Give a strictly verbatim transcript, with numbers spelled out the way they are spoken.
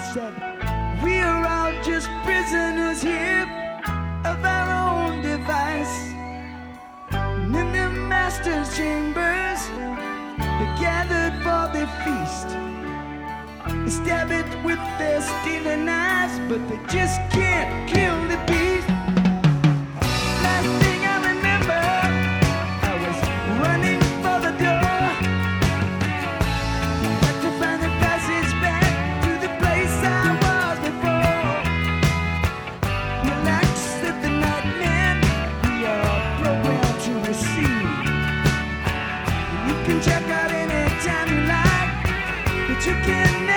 said, we are all just prisoners here of our own device. And in the master's chambers, they gathered for the feast. They stab it with their stealing knives, but they just can't kill the beast. Last thing I remember, I was running for the door. Had to find the passage back to the place I was before. Relax, said the nightman, we are programmed to receive. You can check out anytime you like, but you can